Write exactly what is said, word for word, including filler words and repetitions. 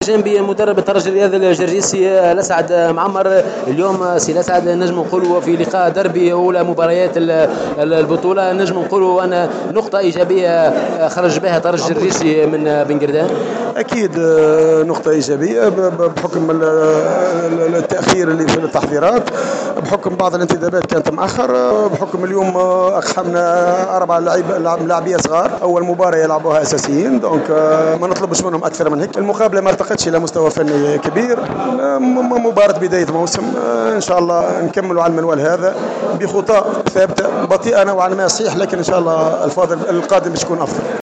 جنبي مدرب الترجي الرياضي الجرجيسي الاسعد معمر. اليوم سي الاسعد نجم نقولوا في لقاء دربي اولى مباريات البطوله، نجم نقولوا ان نقطه ايجابيه خرج بها الترجي الجرجيسي من بن قردان. اكيد نقطه ايجابيه بحكم التاخير اللي في التحضيرات، بحكم بعض الانتدابات كانت مؤخر، بحكم اليوم اقحمنا اربع لاعبيه صغار اول مباراه يلعبوها اساسيين، دونك ما نطلبش منهم اكثر من هيك. المقابله ما ارتقتش الى مستوى فني كبير، مباراه بدايه موسم، ان شاء الله نكملوا على المنوال هذا بخطى ثابته بطيئه نوعا ما صحيح، لكن ان شاء الله الفاضل القادم باش يكون افضل.